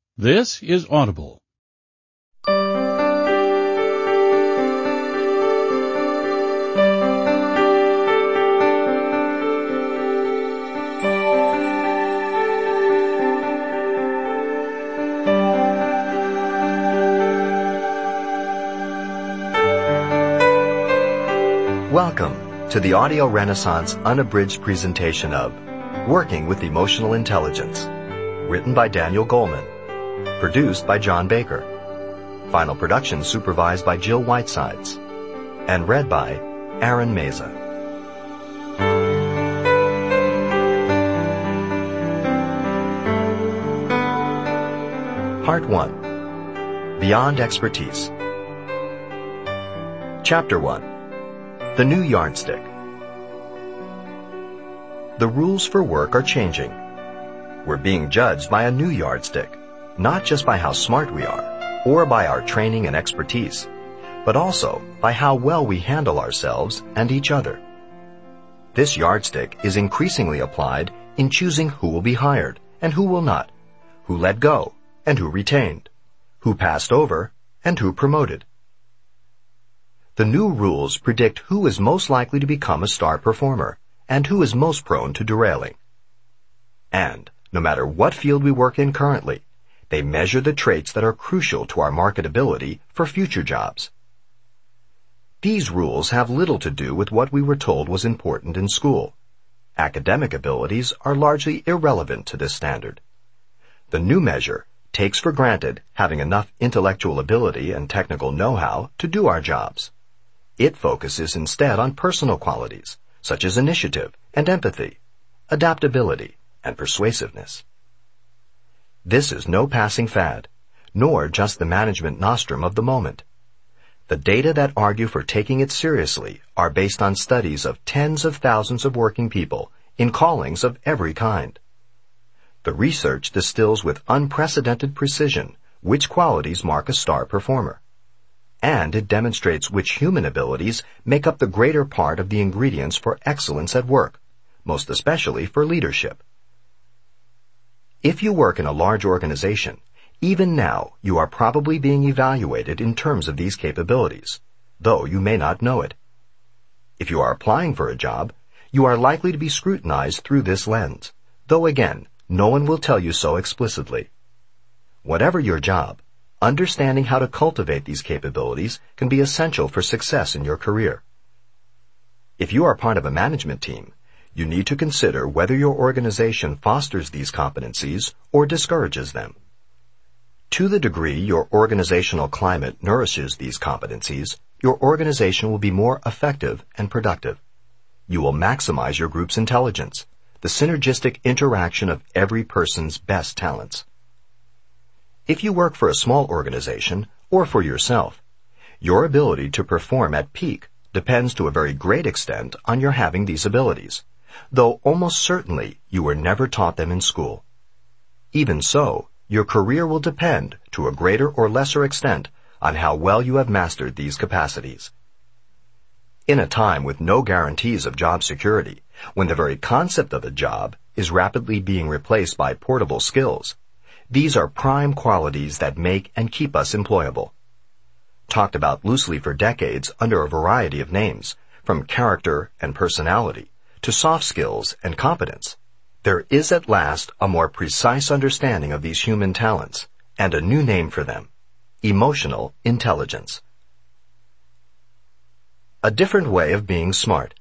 This is Audible. Welcome to the Audio Renaissance unabridged presentation of Working with Emotional Intelligence, written by Daniel Goleman, produced by John Baker, final production supervised by Jill Whitesides, and read by Aaron Meza. Part 1. Beyond Expertise. Chapter 1. The New Yardstick. The rules for work are changing. We're being judged by a new yardstick, not just by how smart we are, or by our training and expertise, but also by how well we handle ourselves and each other. This yardstick is increasingly applied in choosing who will be hired and who will not, who let go and who retained, who passed over and who promoted. The new rules predict who is most likely to become a star performer and who is most prone to derailing. And, no matter what field we work in currently, they measure the traits that are crucial to our marketability for future jobs. These rules have little to do with what we were told was important in school. Academic abilities are largely irrelevant to this standard. The new measure takes for granted having enough intellectual ability and technical know-how to do our jobs. It focuses instead on personal qualities, such as initiative and empathy, adaptability, and persuasiveness. This is no passing fad, nor just the management nostrum of the moment. The data that argue for taking it seriously are based on studies of tens of thousands of working people in callings of every kind. The research distills with unprecedented precision which qualities mark a star performer. And it demonstrates which human abilities make up the greater part of the ingredients for excellence at work, most especially for leadership. If you work in a large organization, even now you are probably being evaluated in terms of these capabilities, though you may not know it. If you are applying for a job, you are likely to be scrutinized through this lens, though again, no one will tell you so explicitly. Whatever your job, understanding how to cultivate these capabilities can be essential for success in your career. If you are part of a management team, you need to consider whether your organization fosters these competencies or discourages them. To the degree your organizational climate nourishes these competencies, your organization will be more effective and productive. You will maximize your group's intelligence, the synergistic interaction of every person's best talents. If you work for a small organization or for yourself, your ability to perform at peak depends to a very great extent on your having these abilities, though almost certainly you were never taught them in school. Even so, your career will depend to a greater or lesser extent on how well you have mastered these capacities. In a time with no guarantees of job security, when the very concept of a job is rapidly being replaced by portable skills, these are prime qualities that make and keep us employable. Talked about loosely for decades under a variety of names, from character and personality to soft skills and competence, there is at last a more precise understanding of these human talents and a new name for them: emotional intelligence. A different way of being smart.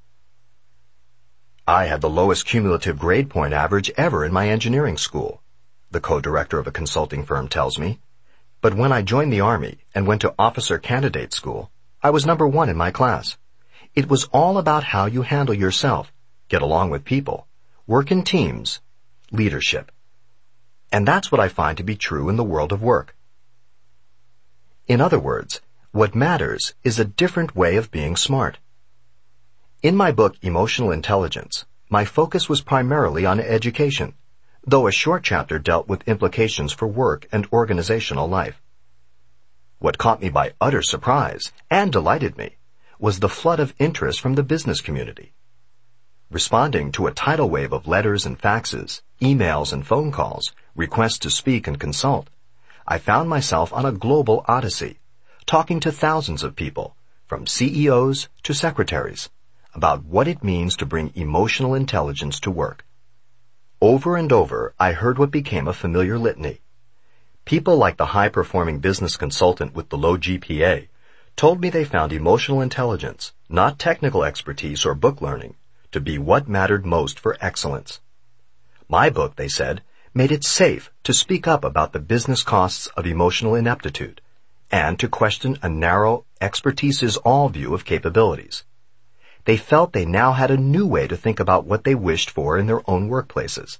I had the lowest cumulative grade point average ever in my engineering school, the co-director of a consulting firm tells me. But when I joined the Army and went to officer candidate school, I was number 1 in my class. It was all about how you handle yourself, get along with people, work in teams, leadership. And that's what I find to be true in the world of work. In other words, what matters is a different way of being smart. In my book, Emotional Intelligence, my focus was primarily on education, though a short chapter dealt with implications for work and organizational life. What caught me by utter surprise, and delighted me, was the flood of interest from the business community. Responding to a tidal wave of letters and faxes, emails and phone calls, requests to speak and consult, I found myself on a global odyssey, talking to thousands of people, from CEOs to secretaries, about what it means to bring emotional intelligence to work. Over and over, I heard what became a familiar litany. People like the high-performing business consultant with the low GPA told me they found emotional intelligence, not technical expertise or book learning, to be what mattered most for excellence. My book, they said, made it safe to speak up about the business costs of emotional ineptitude and to question a narrow, expertise-is-all view of capabilities. They felt they now had a new way to think about what they wished for in their own workplaces.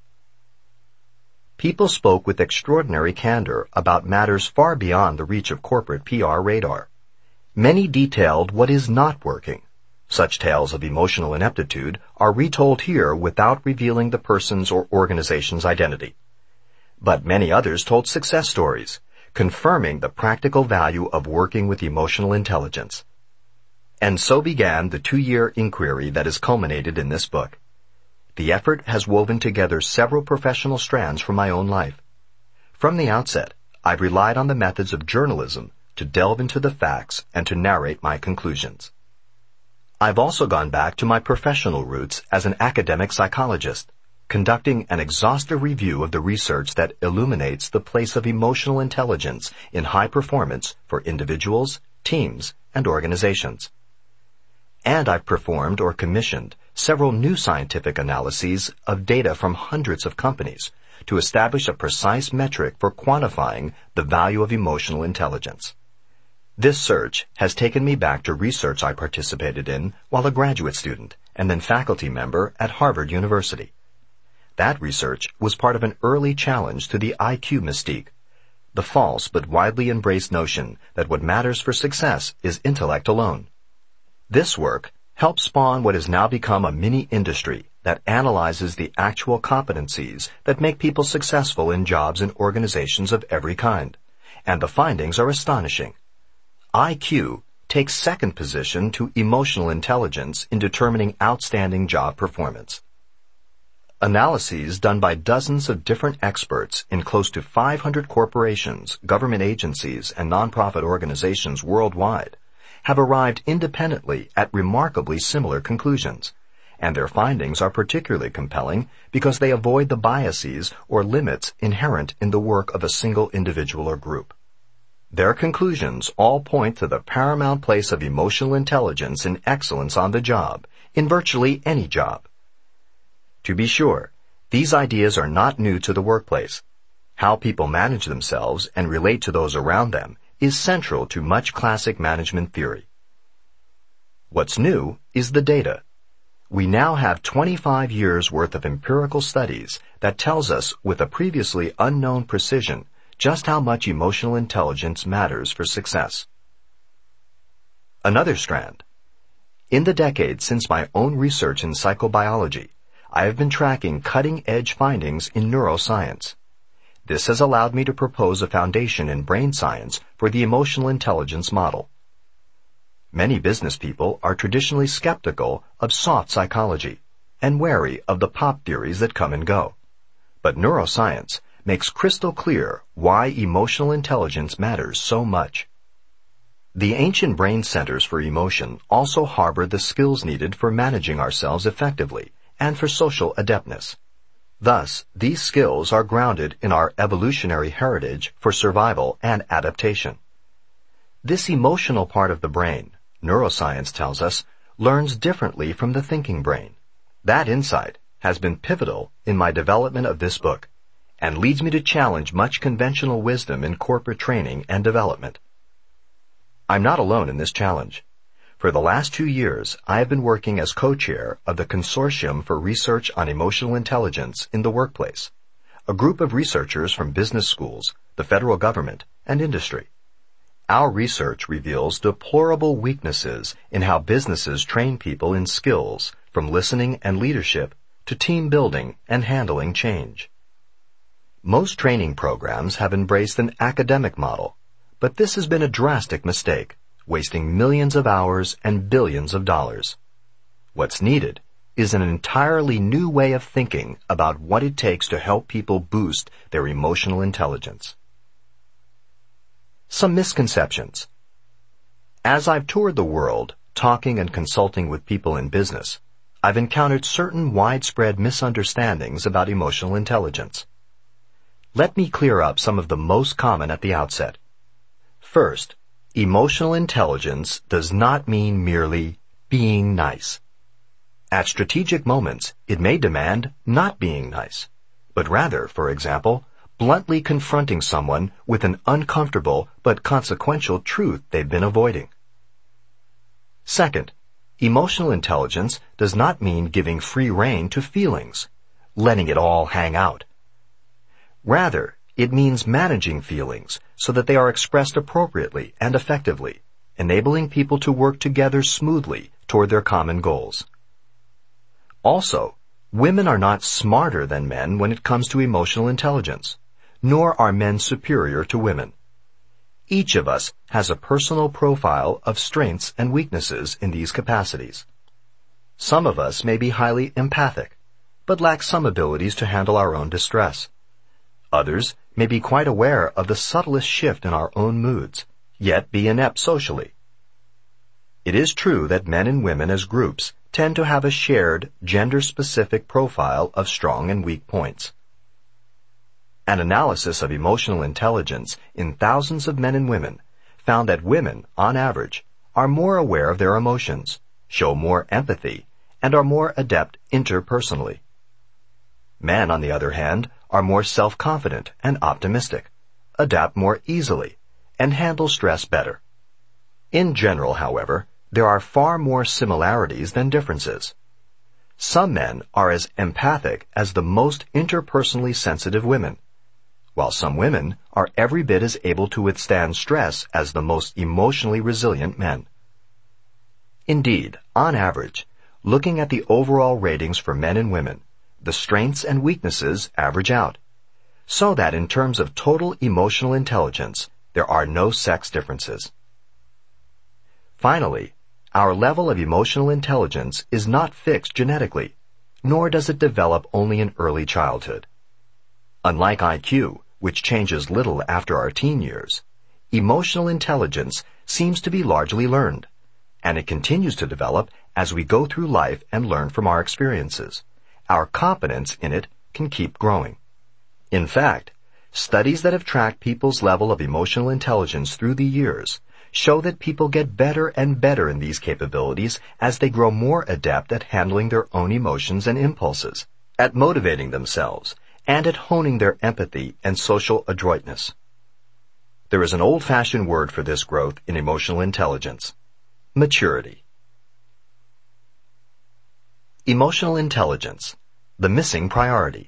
People spoke with extraordinary candor about matters far beyond the reach of corporate PR radar. Many detailed what is not working. Such tales of emotional ineptitude are retold here without revealing the person's or organization's identity. But many others told success stories, confirming the practical value of working with emotional intelligence. And so began the 2-year inquiry that is culminated in this book. The effort has woven together several professional strands from my own life. From the outset, I've relied on the methods of journalism to delve into the facts and to narrate my conclusions. I've also gone back to my professional roots as an academic psychologist, conducting an exhaustive review of the research that illuminates the place of emotional intelligence in high performance for individuals, teams, and organizations. And I've performed or commissioned several new scientific analyses of data from hundreds of companies to establish a precise metric for quantifying the value of emotional intelligence. This search has taken me back to research I participated in while a graduate student and then faculty member at Harvard University. That research was part of an early challenge to the IQ mystique, the false but widely embraced notion that what matters for success is intellect alone. This work helped spawn what has now become a mini-industry that analyzes the actual competencies that make people successful in jobs and organizations of every kind, and the findings are astonishing. IQ takes second position to emotional intelligence in determining outstanding job performance. Analyses done by dozens of different experts in close to 500 corporations, government agencies, and nonprofit organizations worldwide have arrived independently at remarkably similar conclusions, and their findings are particularly compelling because they avoid the biases or limits inherent in the work of a single individual or group. Their conclusions all point to the paramount place of emotional intelligence in excellence on the job, in virtually any job. To be sure, these ideas are not new to the workplace. How people manage themselves and relate to those around them is central to much classic management theory. What's new is the data. We now have 25 years' worth of empirical studies that tells us with a previously unknown precision just how much emotional intelligence matters for success. Another strand. In the decades since my own research in psychobiology, I have been tracking cutting-edge findings in neuroscience. This has allowed me to propose a foundation in brain science for the emotional intelligence model. Many business people are traditionally skeptical of soft psychology and wary of the pop theories that come and go. But neuroscience makes crystal clear why emotional intelligence matters so much. The ancient brain centers for emotion also harbor the skills needed for managing ourselves effectively and for social adeptness. Thus, these skills are grounded in our evolutionary heritage for survival and adaptation. This emotional part of the brain, neuroscience tells us, learns differently from the thinking brain. That insight has been pivotal in my development of this book and leads me to challenge much conventional wisdom in corporate training and development. I'm not alone in this challenge. For the last 2 years, I have been working as co-chair of the Consortium for Research on Emotional Intelligence in the Workplace, a group of researchers from business schools, the federal government, and industry. Our research reveals deplorable weaknesses in how businesses train people in skills from listening and leadership to team building and handling change. Most training programs have embraced an academic model, but this has been a drastic mistake, wasting millions of hours and billions of dollars. What's needed is an entirely new way of thinking about what it takes to help people boost their emotional intelligence. Some misconceptions. As I've toured the world, talking and consulting with people in business, I've encountered certain widespread misunderstandings about emotional intelligence. Let me clear up some of the most common at the outset. First, emotional intelligence does not mean merely being nice. At strategic moments, it may demand not being nice, but rather, for example, bluntly confronting someone with an uncomfortable but consequential truth they've been avoiding. Second, emotional intelligence does not mean giving free rein to feelings, letting it all hang out. Rather, it means managing feelings so that they are expressed appropriately and effectively, enabling people to work together smoothly toward their common goals. Also, women are not smarter than men when it comes to emotional intelligence, nor are men superior to women. Each of us has a personal profile of strengths and weaknesses in these capacities. Some of us may be highly empathic, but lack some abilities to handle our own distress. Others may be quite aware of the subtlest shift in our own moods, yet be inept socially. It is true that men and women as groups tend to have a shared, gender-specific profile of strong and weak points. An analysis of emotional intelligence in thousands of men and women found that women, on average, are more aware of their emotions, show more empathy, and are more adept interpersonally. Men, on the other hand, are more self-confident and optimistic, adapt more easily, and handle stress better. In general, however, there are far more similarities than differences. Some men are as empathic as the most interpersonally sensitive women, while some women are every bit as able to withstand stress as the most emotionally resilient men. Indeed, on average, looking at the overall ratings for men and women, the strengths and weaknesses average out, so that in terms of total emotional intelligence, there are no sex differences. Finally, our level of emotional intelligence is not fixed genetically, nor does it develop only in early childhood. Unlike IQ, which changes little after our teen years, emotional intelligence seems to be largely learned, and it continues to develop as we go through life and learn from our experiences. Our competence in it can keep growing. In fact, studies that have tracked people's level of emotional intelligence through the years show that people get better and better in these capabilities as they grow more adept at handling their own emotions and impulses, at motivating themselves, and at honing their empathy and social adroitness. There is an old-fashioned word for this growth in emotional intelligence: maturity. Emotional intelligence, the missing priority.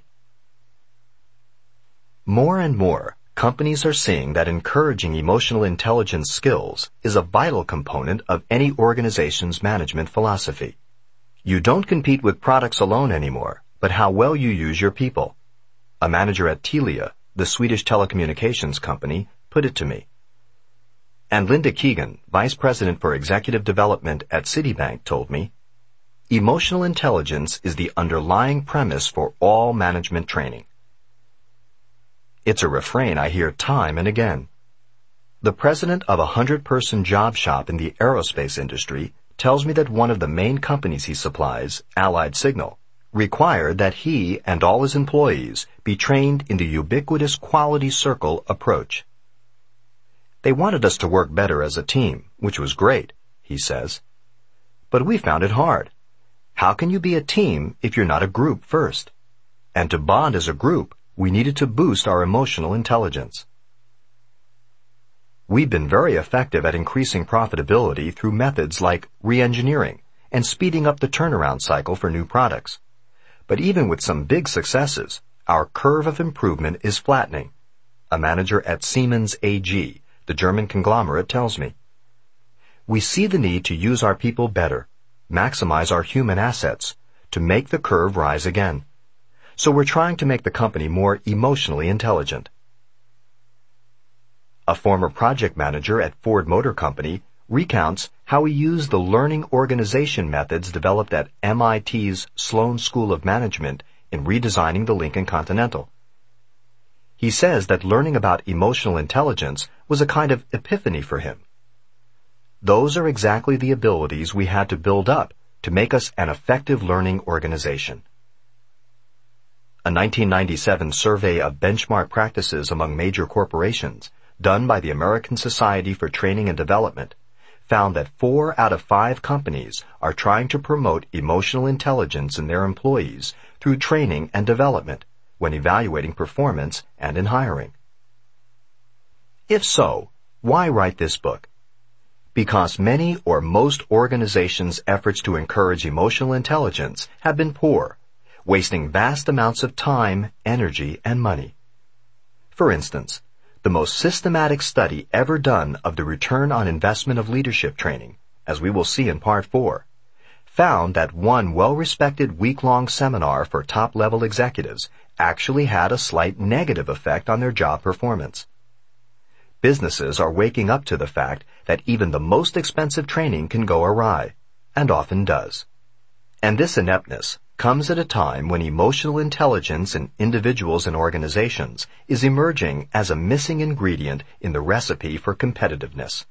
More and more, companies are seeing that encouraging emotional intelligence skills is a vital component of any organization's management philosophy. You don't compete with products alone anymore, but how well you use your people. A manager at Telia, the Swedish telecommunications company, put it to me. And Linda Keegan, Vice President for Executive Development at Citibank, told me, emotional intelligence is the underlying premise for all management training. It's a refrain I hear time and again. The president of a 100-person job shop in the aerospace industry tells me that one of the main companies he supplies, Allied Signal, required that he and all his employees be trained in the ubiquitous quality circle approach. They wanted us to work better as a team, which was great, he says. But we found it hard. How can you be a team if you're not a group first? And to bond as a group, we needed to boost our emotional intelligence. We've been very effective at increasing profitability through methods like re-engineering and speeding up the turnaround cycle for new products. But even with some big successes, our curve of improvement is flattening. A manager at Siemens AG, the German conglomerate, tells me. We see the need to use our people better, maximize our human assets, to make the curve rise again. So we're trying to make the company more emotionally intelligent. A former project manager at Ford Motor Company recounts how he used the learning organization methods developed at MIT's Sloan School of Management in redesigning the Lincoln Continental. He says that learning about emotional intelligence was a kind of epiphany for him. Those are exactly the abilities we had to build up to make us an effective learning organization. A 1997 survey of benchmark practices among major corporations, done by the American Society for Training and Development, found that 4 out of 5 companies are trying to promote emotional intelligence in their employees through training and development when evaluating performance and in hiring. If so, why write this book? Because many or most organizations' efforts to encourage emotional intelligence have been poor, wasting vast amounts of time, energy, and money. For instance, the most systematic study ever done of the return on investment of leadership training, as we will see in Part 4, found that one well-respected week-long seminar for top-level executives actually had a slight negative effect on their job performance. Businesses are waking up to the fact that even the most expensive training can go awry, and often does. And this ineptness comes at a time when emotional intelligence in individuals and organizations is emerging as a missing ingredient in the recipe for competitiveness.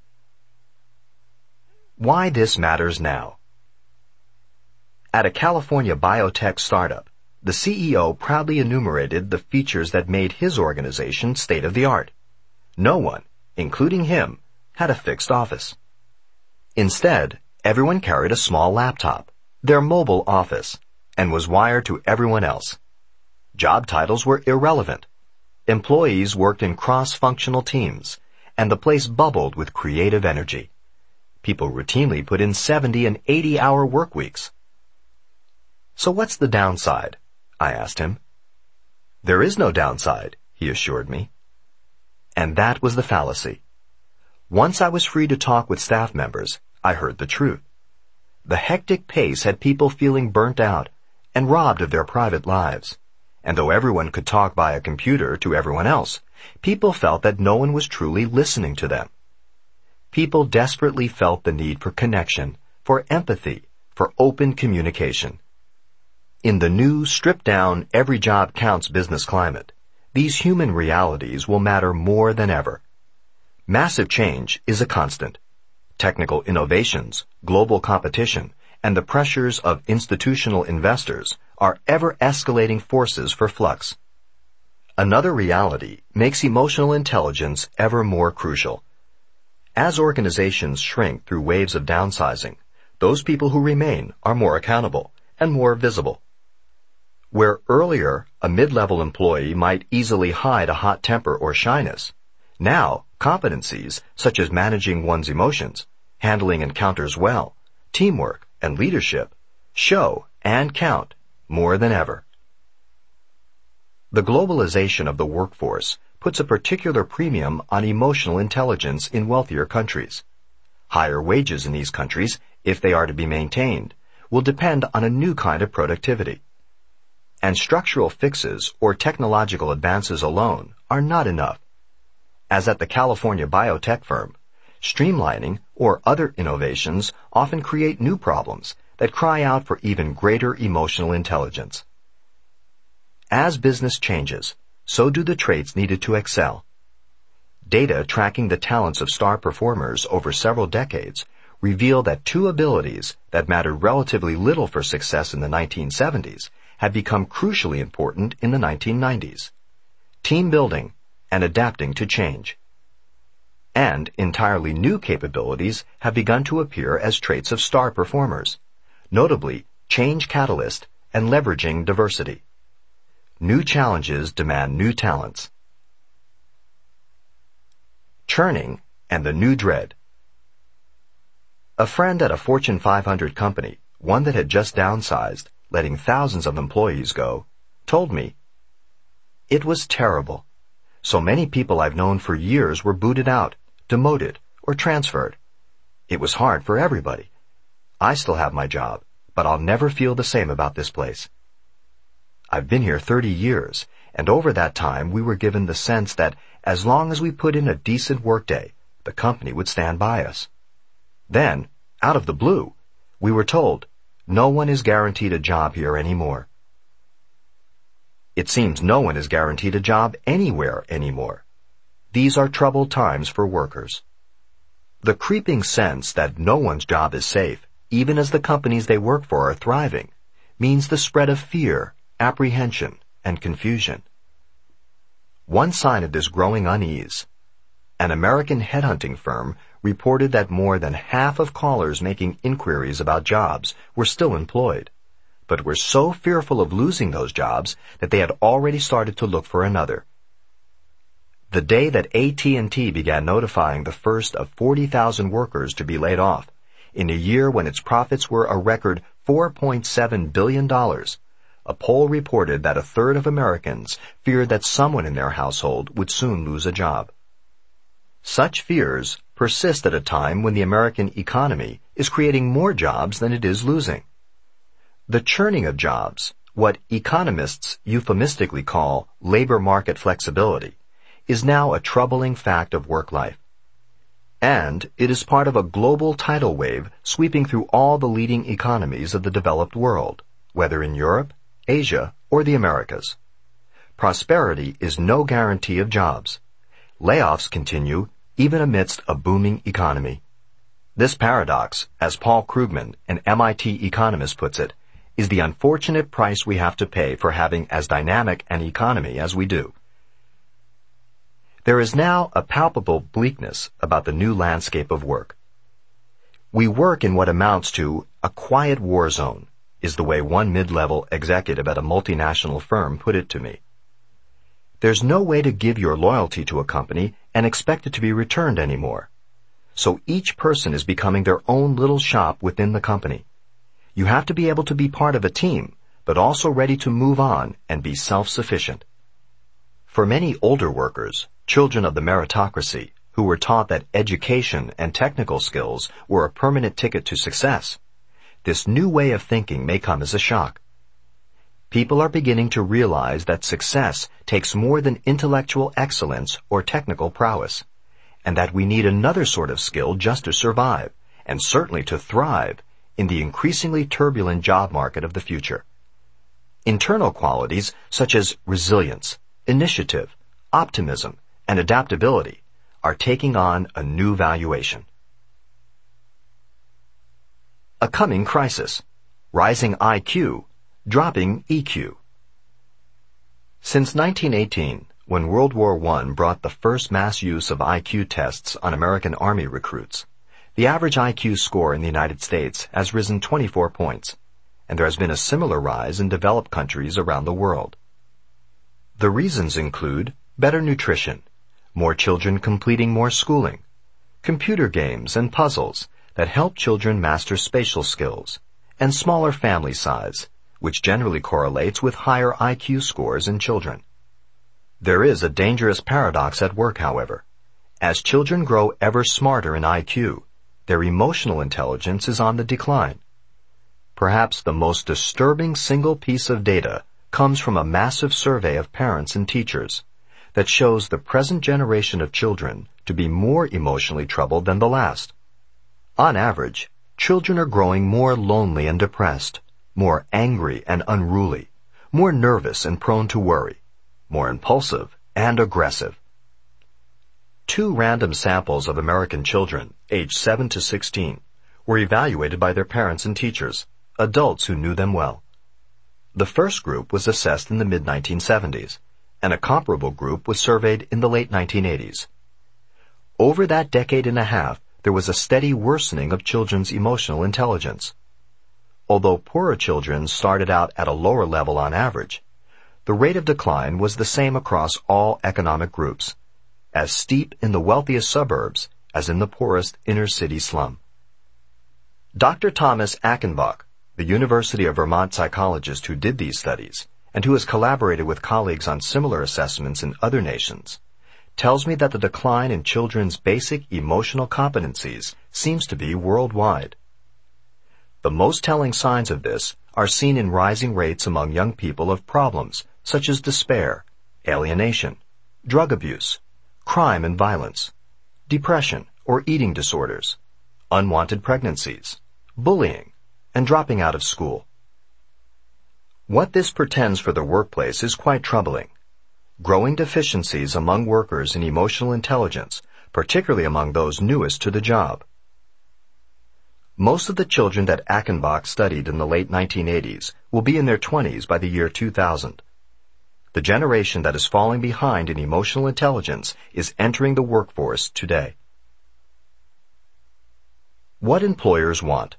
Why this matters now. At a California biotech startup, the CEO proudly enumerated the features that made his organization state-of-the-art. No one, including him, had a fixed office. Instead, everyone carried a small laptop, their mobile office, and was wired to everyone else. Job titles were irrelevant. Employees worked in cross-functional teams, and the place bubbled with creative energy. People routinely put in 70 and 80-hour work weeks. So what's the downside? I asked him. There is no downside, he assured me. And that was the fallacy. Once I was free to talk with staff members, I heard the truth. The hectic pace had people feeling burnt out and robbed of their private lives. And though everyone could talk by a computer to everyone else, people felt that no one was truly listening to them. People desperately felt the need for connection, for empathy, for open communication. In the new, stripped-down, every job counts business climate, these human realities will matter more than ever. Massive change is a constant. Technical innovations, global competition, and the pressures of institutional investors are ever-escalating forces for flux. Another reality makes emotional intelligence ever more crucial. As organizations shrink through waves of downsizing, those people who remain are more accountable and more visible. Where earlier a mid-level employee might easily hide a hot temper or shyness, now competencies such as managing one's emotions, handling encounters well, teamwork, and leadership show and count more than ever. The globalization of the workforce puts a particular premium on emotional intelligence in wealthier countries. Higher wages in these countries, if they are to be maintained, will depend on a new kind of productivity. And structural fixes or technological advances alone are not enough. As at the California biotech firm, streamlining or other innovations often create new problems that cry out for even greater emotional intelligence. As business changes, so do the traits needed to excel. Data tracking the talents of star performers over several decades reveal that 2 abilities that mattered relatively little for success in the 1970s had become crucially important in the 1990s: team building and adapting to change. And entirely new capabilities have begun to appear as traits of star performers, notably change catalyst and leveraging diversity. New challenges demand new talents. Churning and the new dread. A friend at a Fortune 500 company, one that had just downsized, letting thousands of employees go, told me, "It was terrible. So many people I've known for years were booted out, demoted, or transferred. It was hard for everybody. I still have my job, but I'll never feel the same about this place. I've been here 30 years, and over that time we were given the sense that as long as we put in a decent workday, the company would stand by us. Then, out of the blue, we were told, no one is guaranteed a job here anymore. It seems no one is guaranteed a job anywhere anymore. These are troubled times for workers. The creeping sense that no one's job is safe, even as the companies they work for are thriving, means the spread of fear, apprehension, and confusion. One sign of this growing unease: an American headhunting firm reported that more than half of callers making inquiries about jobs were still employed, but were so fearful of losing those jobs that they had already started to look for another. The day that AT&T began notifying the first of 40,000 workers to be laid off, in a year when its profits were a record $4.7 billion, a poll reported that a third of Americans feared that someone in their household would soon lose a job. Such fears persist at a time when the American economy is creating more jobs than it is losing. The churning of jobs, what economists euphemistically call labor market flexibility, is now a troubling fact of work life. And it is part of a global tidal wave sweeping through all the leading economies of the developed world, whether in Europe, Asia, or the Americas. Prosperity is no guarantee of jobs. Layoffs continue even amidst a booming economy. This paradox, as Paul Krugman, an MIT economist, puts it, is the unfortunate price we have to pay for having as dynamic an economy as we do. There is now a palpable bleakness about the new landscape of work. We work in what amounts to a quiet war zone, is the way one mid-level executive at a multinational firm put it to me. There's no way to give your loyalty to a company and expect it to be returned anymore. So each person is becoming their own little shop within the company. You have to be able to be part of a team, but also ready to move on and be self-sufficient. For many older workers, children of the meritocracy, who were taught that education and technical skills were a permanent ticket to success, this new way of thinking may come as a shock. People are beginning to realize that success takes more than intellectual excellence or technical prowess, and that we need another sort of skill just to survive, and certainly to thrive, in the increasingly turbulent job market of the future. Internal qualities such as resilience, initiative, optimism, and adaptability are taking on a new valuation. A coming crisis: rising IQ, dropping EQ. Since 1918, when World War I brought the first mass use of IQ tests on American Army recruits, the average IQ score in the United States has risen 24 points, and there has been a similar rise in developed countries around the world. The reasons include better nutrition, more children completing more schooling, computer games and puzzles that help children master spatial skills, and smaller family size, which generally correlates with higher IQ scores in children. There is a dangerous paradox at work, however. As children grow ever smarter in IQ, their emotional intelligence is on the decline. Perhaps the most disturbing single piece of data comes from a massive survey of parents and teachers that shows the present generation of children to be more emotionally troubled than the last. On average, children are growing more lonely and depressed, more angry and unruly, more nervous and prone to worry, more impulsive and aggressive. 2 random samples of American children, aged 7 to 16, were evaluated by their parents and teachers, adults who knew them well. The first group was assessed in the mid-1970s, and a comparable group was surveyed in the late 1980s. Over that decade and a half, there was a steady worsening of children's emotional intelligence. Although poorer children started out at a lower level on average, the rate of decline was the same across all economic groups, as steep in the wealthiest suburbs as in the poorest inner-city slum. Dr. Thomas Achenbach, the University of Vermont psychologist who did these studies, and who has collaborated with colleagues on similar assessments in other nations, tells me that the decline in children's basic emotional competencies seems to be worldwide. The most telling signs of this are seen in rising rates among young people of problems such as despair, alienation, drug abuse, crime and violence, depression or eating disorders, unwanted pregnancies, bullying, and dropping out of school. What this portends for the workplace is quite troubling. Growing deficiencies among workers in emotional intelligence, particularly among those newest to the job. Most of the children that Achenbach studied in the late 1980s will be in their 20s by the year 2000. The generation that is falling behind in emotional intelligence is entering the workforce today. What employers want.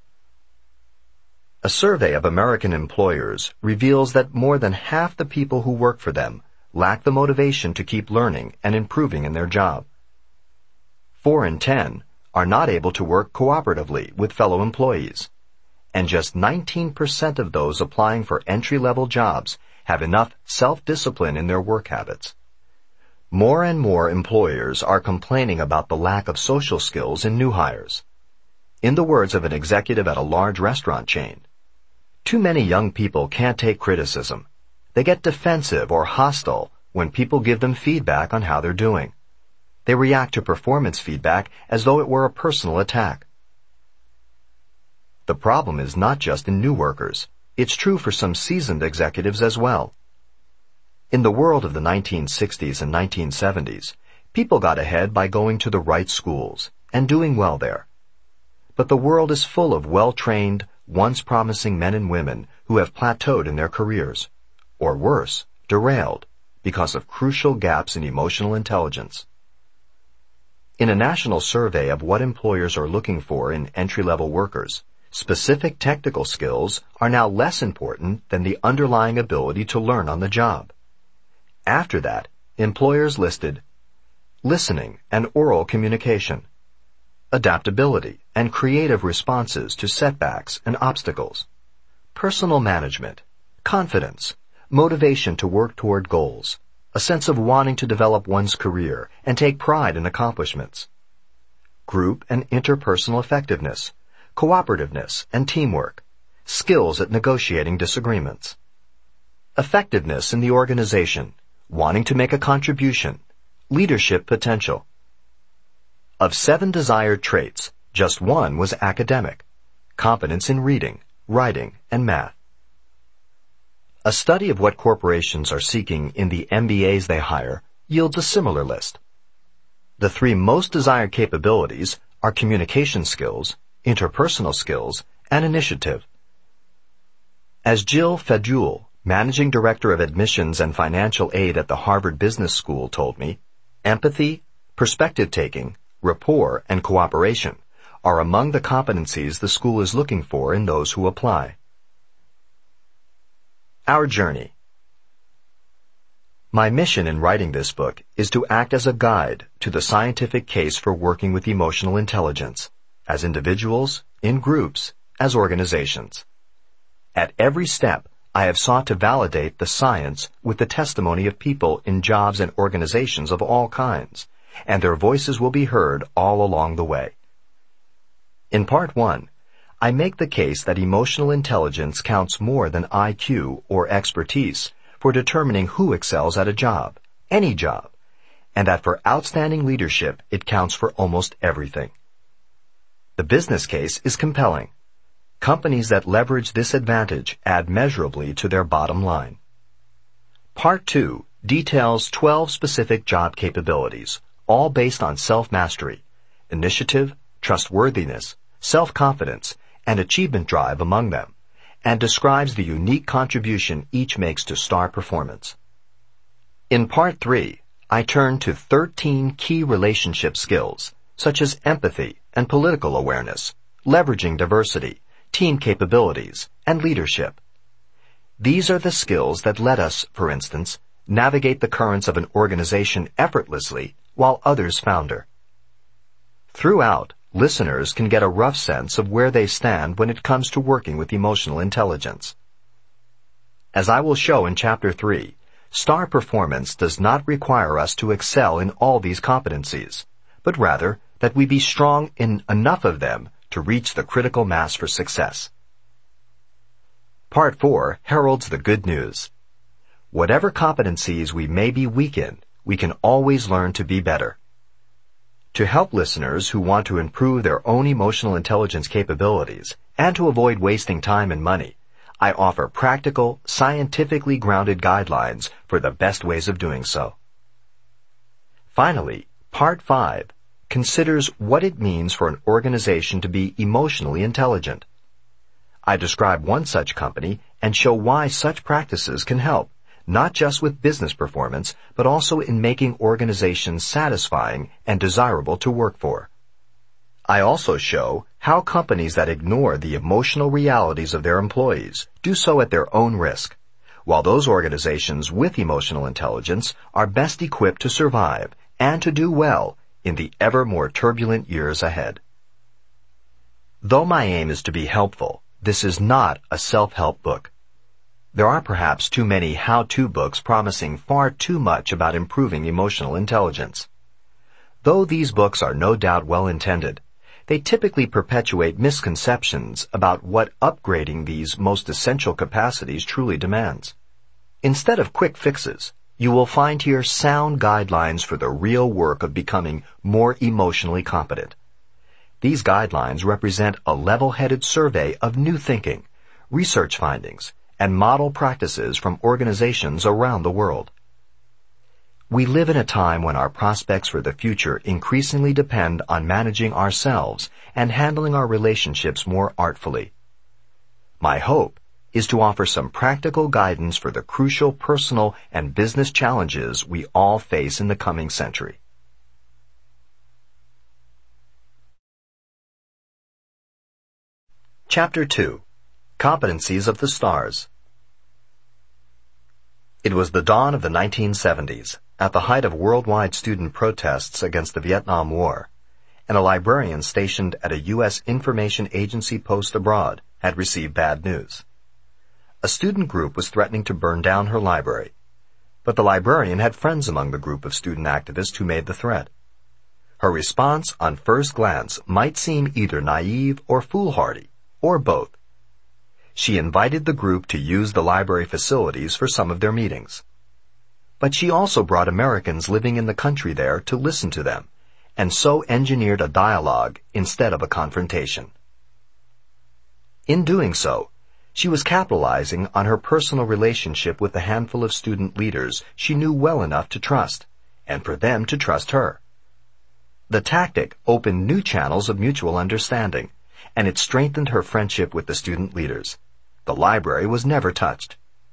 A survey of American employers reveals that more than half the people who work for them lack the motivation to keep learning and improving in their job. 4 in 10 are not able to work cooperatively with fellow employees, and just 19% of those applying for entry-level jobs have enough self-discipline in their work habits. More and more employers are complaining about the lack of social skills in new hires. In the words of an executive at a large restaurant chain, "Too many young people can't take criticism. They get defensive or hostile when people give them feedback on how they're doing. They react to performance feedback as though it were a personal attack." The problem is not just in new workers. It's true for some seasoned executives as well. In the world of the 1960s and 1970s, people got ahead by going to the right schools and doing well there. But the world is full of well-trained, once promising men and women who have plateaued in their careers, or worse, derailed, because of crucial gaps in emotional intelligence. In a national survey of what employers are looking for in entry-level workers, specific technical skills are now less important than the underlying ability to learn on the job. After that, employers listed listening and oral communication, adaptability and creative responses to setbacks and obstacles, personal management, confidence, motivation to work toward goals, a sense of wanting to develop one's career and take pride in accomplishments, group and interpersonal effectiveness, cooperativeness and teamwork, skills at negotiating disagreements, effectiveness in the organization, wanting to make a contribution, leadership potential. Of 7 desired traits, just 1 was academic, competence in reading, writing, and math. A study of what corporations are seeking in the MBAs they hire yields a similar list. The 3 most desired capabilities are communication skills, interpersonal skills, and initiative. As Jill Fedule, Managing Director of Admissions and Financial Aid at the Harvard Business School, told me, empathy, perspective-taking, rapport, and cooperation are among the competencies the school is looking for in those who apply. Our journey. My mission in writing this book is to act as a guide to the scientific case for working with emotional intelligence, as individuals, in groups, as organizations. At every step, I have sought to validate the science with the testimony of people in jobs and organizations of all kinds, and their voices will be heard all along the way. In Part 1, I make the case that emotional intelligence counts more than IQ or expertise for determining who excels at a job, any job, and that for outstanding leadership it counts for almost everything. The business case is compelling. Companies that leverage this advantage add measurably to their bottom line. Part 2 details 12 specific job capabilities, all based on self-mastery, initiative, trustworthiness, self-confidence, and achievement drive among them, and describes the unique contribution each makes to star performance. In Part 3, I turn to 13 key relationship skills, such as empathy and political awareness, leveraging diversity, team capabilities, and leadership. These are the skills that let us, for instance, navigate the currents of an organization effortlessly while others founder. Throughout, listeners can get a rough sense of where they stand when it comes to working with emotional intelligence. As I will show in Chapter 3, star performance does not require us to excel in all these competencies, but rather that we be strong in enough of them to reach the critical mass for success. Part 4 heralds the good news. Whatever competencies we may be weak in, we can always learn to be better. To help listeners who want to improve their own emotional intelligence capabilities and to avoid wasting time and money, I offer practical, scientifically grounded guidelines for the best ways of doing so. Finally, Part 5 considers what it means for an organization to be emotionally intelligent. I describe one such company and show why such practices can help, not just with business performance, but also in making organizations satisfying and desirable to work for. I also show how companies that ignore the emotional realities of their employees do so at their own risk, while those organizations with emotional intelligence are best equipped to survive and to do well in the ever more turbulent years ahead. Though my aim is to be helpful, this is not a self-help book. There are perhaps too many how-to books promising far too much about improving emotional intelligence. Though these books are no doubt well-intended, they typically perpetuate misconceptions about what upgrading these most essential capacities truly demands. Instead of quick fixes, you will find here sound guidelines for the real work of becoming more emotionally competent. These guidelines represent a level-headed survey of new thinking, research findings, and model practices from organizations around the world. We live in a time when our prospects for the future increasingly depend on managing ourselves and handling our relationships more artfully. My hope is to offer some practical guidance for the crucial personal and business challenges we all face in the coming century. Chapter 2. Competencies of the Stars. It was the dawn of the 1970s, at the height of worldwide student protests against the Vietnam War, and a librarian stationed at a U.S. information agency post abroad had received bad news. A student group was threatening to burn down her library, but the librarian had friends among the group of student activists who made the threat. Her response, on first glance, might seem either naive or foolhardy, or both. She invited the group to use the library facilities for some of their meetings. But she also brought Americans living in the country there to listen to them, and so engineered a dialogue instead of a confrontation. In doing so, she was capitalizing on her personal relationship with the handful of student leaders she knew well enough to trust, and for them to trust her. The tactic opened new channels of mutual understanding, and it strengthened her friendship with the student leaders. The library was never touched.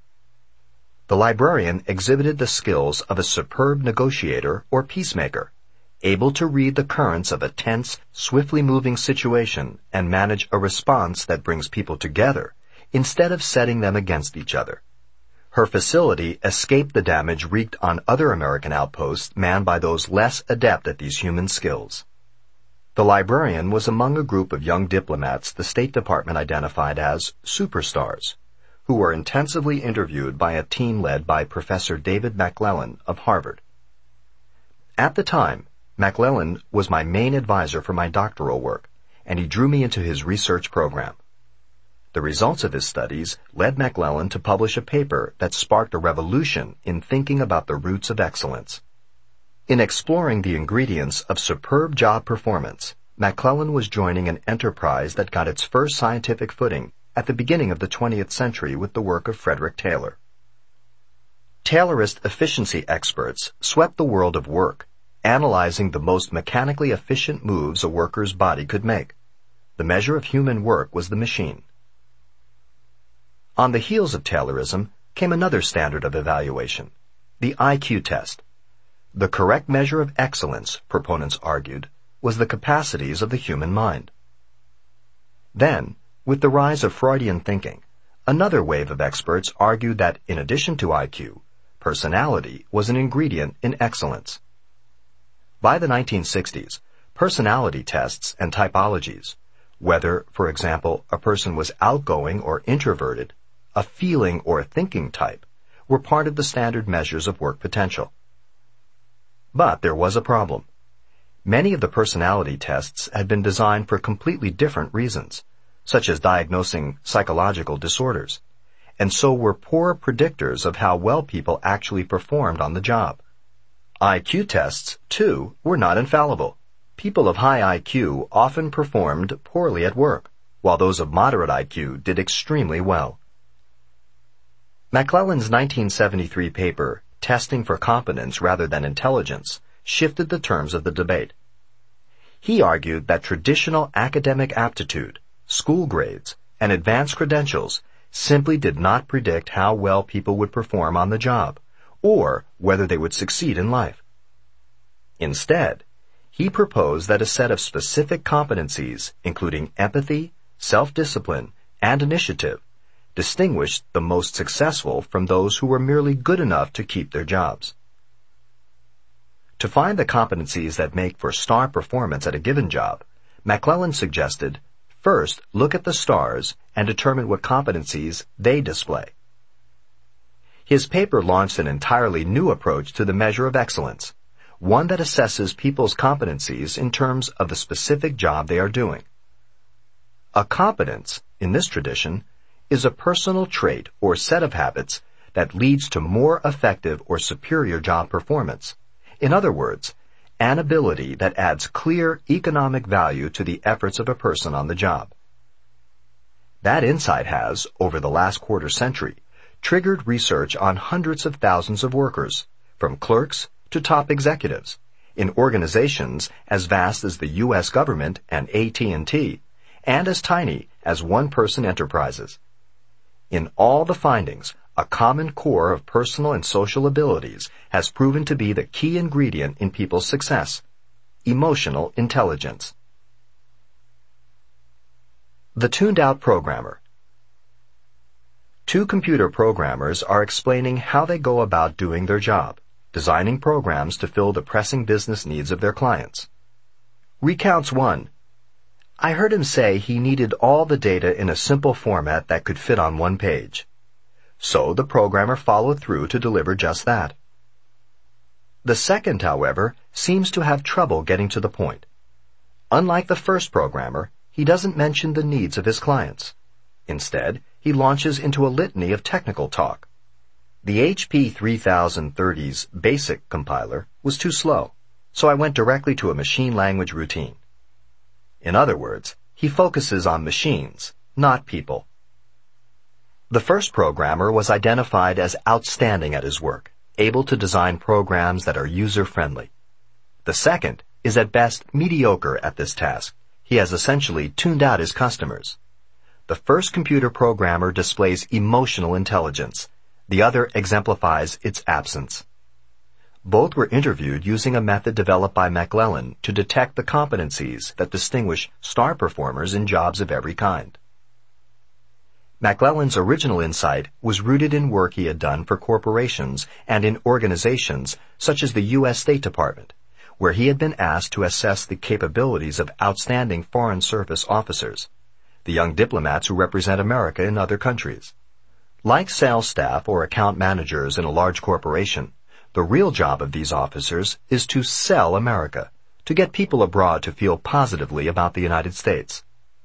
The librarian exhibited the skills of a superb negotiator or peacemaker, able to read the currents of a tense, swiftly moving situation and manage a response that brings people together instead of setting them against each other. Her facility escaped the damage wreaked on other American outposts manned by those less adept at these human skills. The librarian was among a group of young diplomats the State Department identified as superstars, who were intensively interviewed by a team led by Professor David McClellan of Harvard. At the time, McClellan was my main advisor for my doctoral work, and he drew me into his research program. The results of his studies led McClellan to publish a paper that sparked a revolution in thinking about the roots of excellence. In exploring the ingredients of superb job performance, McClellan was joining an enterprise that got its first scientific footing at the beginning of the 20th century with the work of Frederick Taylor. Taylorist efficiency experts swept the world of work, analyzing the most mechanically efficient moves a worker's body could make. The measure of human work was the machine. On the heels of Taylorism came another standard of evaluation, the IQ test. The correct measure of excellence, proponents argued, was the capacities of the human mind. Then, with the rise of Freudian thinking, another wave of experts argued that in addition to IQ, personality was an ingredient in excellence. By the 1960s, personality tests and typologies, whether, for example, a person was outgoing or introverted, a feeling or thinking type, were part of the standard measures of work potential. But there was a problem. Many of the personality tests had been designed for completely different reasons, such as diagnosing psychological disorders, and so were poor predictors of how well people actually performed on the job. IQ tests, too, were not infallible. People of high IQ often performed poorly at work, while those of moderate IQ did extremely well. McClelland's 1973 paper, Testing for Competence Rather Than Intelligence, shifted the terms of the debate. He argued that traditional academic aptitude, school grades, and advanced credentials simply did not predict how well people would perform on the job, or whether they would succeed in life. Instead, he proposed that a set of specific competencies, including empathy, self-discipline, and initiative, distinguished the most successful from those who were merely good enough to keep their jobs. To find the competencies that make for star performance at a given job, McClelland suggested, first look at the stars and determine what competencies they display. His paper launched an entirely new approach to the measure of excellence, one that assesses people's competencies in terms of the specific job they are doing. A competence, in this tradition, is a personal trait or set of habits that leads to more effective or superior job performance. In other words, an ability that adds clear economic value to the efforts of a person on the job. That insight has, over the last quarter century, triggered research on hundreds of thousands of workers, from clerks to top executives, in organizations as vast as the U.S. government and AT&T, and as tiny as one-person enterprises. In all the findings, a common core of personal and social abilities has proven to be the key ingredient in people's success: emotional intelligence. The tuned-out programmer. Two computer programmers are explaining how they go about doing their job, designing programs to fill the pressing business needs of their clients. Recounts one. I heard him say he needed all the data in a simple format that could fit on one page. So the programmer followed through to deliver just that. The second, however, seems to have trouble getting to the point. Unlike the first programmer, he doesn't mention the needs of his clients. Instead, he launches into a litany of technical talk. The HP 3030's BASIC compiler was too slow, so I went directly to a machine language routine. In other words, he focuses on machines, not people. The first programmer was identified as outstanding at his work, able to design programs that are user-friendly. The second is at best mediocre at this task. He has essentially tuned out his customers. The first computer programmer displays emotional intelligence. The other exemplifies its absence. Both were interviewed using a method developed by McClelland to detect the competencies that distinguish star performers in jobs of every kind. McClelland's original insight was rooted in work he had done for corporations and in organizations such as the U.S. State Department, where he had been asked to assess the capabilities of outstanding Foreign Service officers, the young diplomats who represent America in other countries. Like sales staff or account managers in a large corporation, the real job of these officers is to sell America, to get people abroad to feel positively about the United States.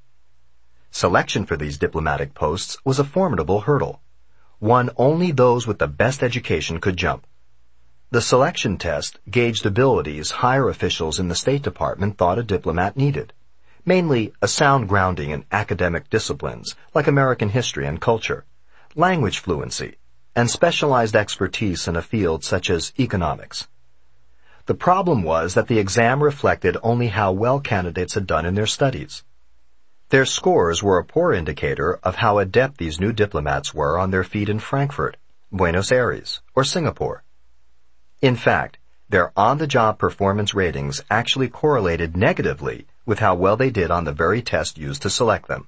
Selection for these diplomatic posts was a formidable hurdle, one only those with the best education could jump. The selection test gauged abilities higher officials in the State Department thought a diplomat needed, mainly a sound grounding in academic disciplines like American history and culture, language fluency, and specialized expertise in a field such as economics. The problem was that the exam reflected only how well candidates had done in their studies. Their scores were a poor indicator of how adept these new diplomats were on their feet in Frankfurt, Buenos Aires, or Singapore. In fact, their on-the-job performance ratings actually correlated negatively with how well they did on the very test used to select them.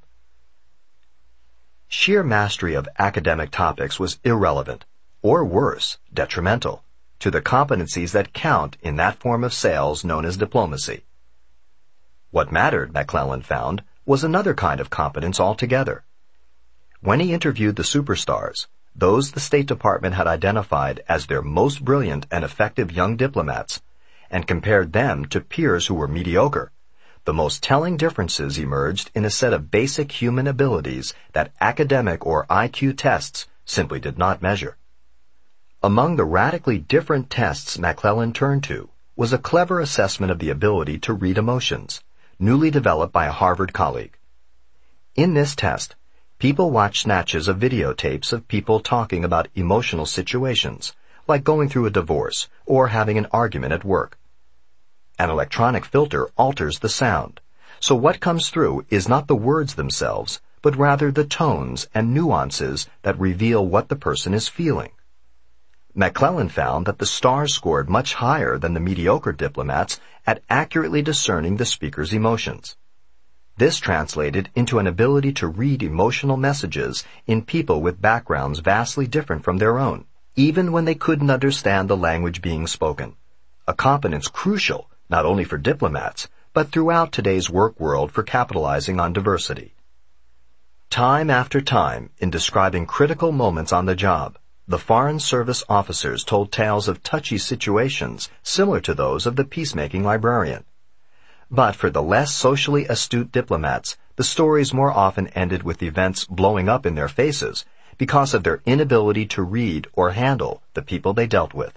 Sheer mastery of academic topics was irrelevant, or worse, detrimental, to the competencies that count in that form of sales known as diplomacy. What mattered, McClelland found, was another kind of competence altogether. When he interviewed the superstars, those the State Department had identified as their most brilliant and effective young diplomats, and compared them to peers who were mediocre, the most telling differences emerged in a set of basic human abilities that academic or IQ tests simply did not measure. Among the radically different tests McClelland turned to, was a clever assessment of the ability to read emotions, newly developed by a Harvard colleague. In this test, people watched snatches of videotapes of people talking about emotional situations, like going through a divorce or having an argument at work. An electronic filter alters the sound, so what comes through is not the words themselves, but rather the tones and nuances that reveal what the person is feeling. McClellan found that the stars scored much higher than the mediocre diplomats at accurately discerning the speaker's emotions. This translated into an ability to read emotional messages in people with backgrounds vastly different from their own, even when they couldn't understand the language being spoken, a competence crucial not only for diplomats, but throughout today's work world for capitalizing on diversity. Time after time, in describing critical moments on the job, the Foreign Service officers told tales of touchy situations similar to those of the peacemaking librarian. But for the less socially astute diplomats, the stories more often ended with events blowing up in their faces because of their inability to read or handle the people they dealt with.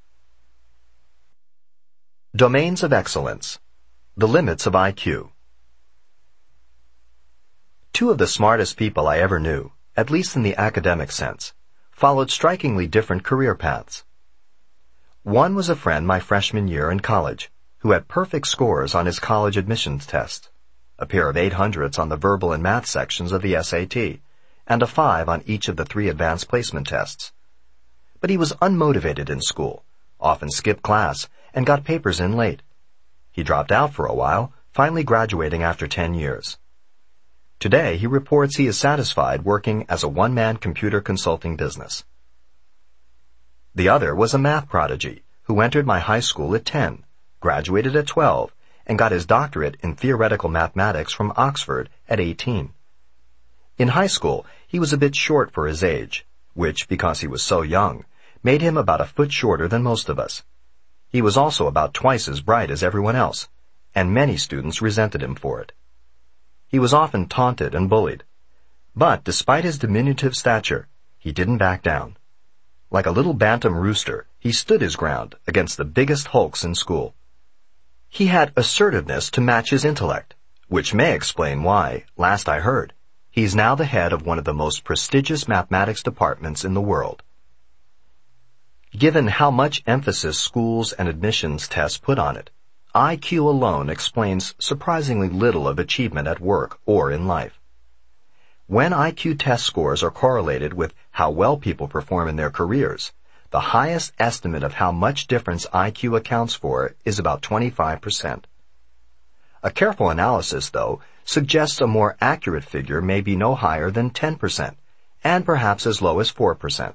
Domains of excellence. The limits of IQ. Two of the smartest people I ever knew, at least in the academic sense, followed strikingly different career paths. One was a friend my freshman year in college, who had perfect scores on his college admissions test, a pair of 800s on the verbal and math sections of the SAT, and a 5 on each of the 3 advanced placement tests. But he was unmotivated in school, often skipped class, and got papers in late. He dropped out for a while, finally graduating after 10 years. Today, he reports he is satisfied working as a one-man computer consulting business. The other was a math prodigy who entered my high school at 10, graduated at 12, and got his doctorate in theoretical mathematics from Oxford at 18. In high school, he was a bit short for his age, which, because he was so young, made him about a foot shorter than most of us. He was also about twice as bright as everyone else, and many students resented him for it. He was often taunted and bullied. But despite his diminutive stature, he didn't back down. Like a little bantam rooster, he stood his ground against the biggest hulks in school. He had assertiveness to match his intellect, which may explain why, last I heard, he's now the head of one of the most prestigious mathematics departments in the world. Given how much emphasis schools and admissions tests put on it, IQ alone explains surprisingly little of achievement at work or in life. When IQ test scores are correlated with how well people perform in their careers, the highest estimate of how much difference IQ accounts for is about 25%. A careful analysis, though, suggests a more accurate figure may be no higher than 10%, and perhaps as low as 4%.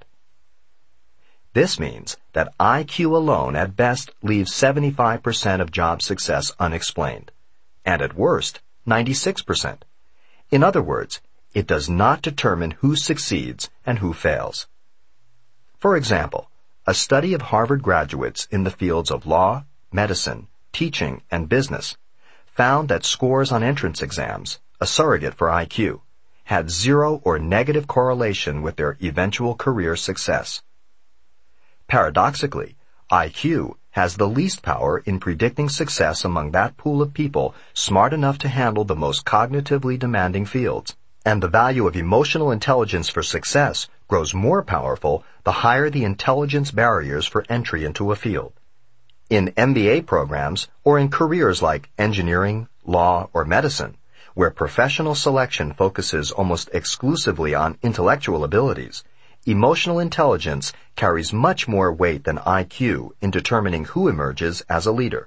This means that IQ alone at best leaves 75% of job success unexplained, and at worst, 96%. In other words, it does not determine who succeeds and who fails. For example, a study of Harvard graduates in the fields of law, medicine, teaching, and business found that scores on entrance exams, a surrogate for IQ, had zero or negative correlation with their eventual career success. Paradoxically, IQ has the least power in predicting success among that pool of people smart enough to handle the most cognitively demanding fields, and the value of emotional intelligence for success grows more powerful the higher the intelligence barriers for entry into a field. In MBA programs or in careers like engineering, law, or medicine, where professional selection focuses almost exclusively on intellectual abilities, emotional intelligence carries much more weight than IQ in determining who emerges as a leader.